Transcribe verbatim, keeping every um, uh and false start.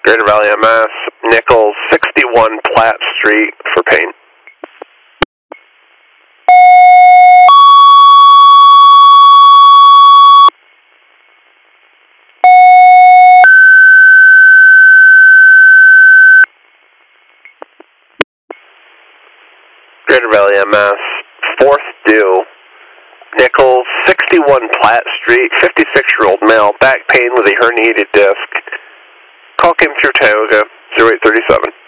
Greater Valley M S, Nichols, sixty-one Platt Street for pain. Greater Valley M S, fourth due, Nichols, sixty-one Platt Street, fifty-six-year-old male, back pain with a herniated disc. Call came through Tioga, zero eight three seven.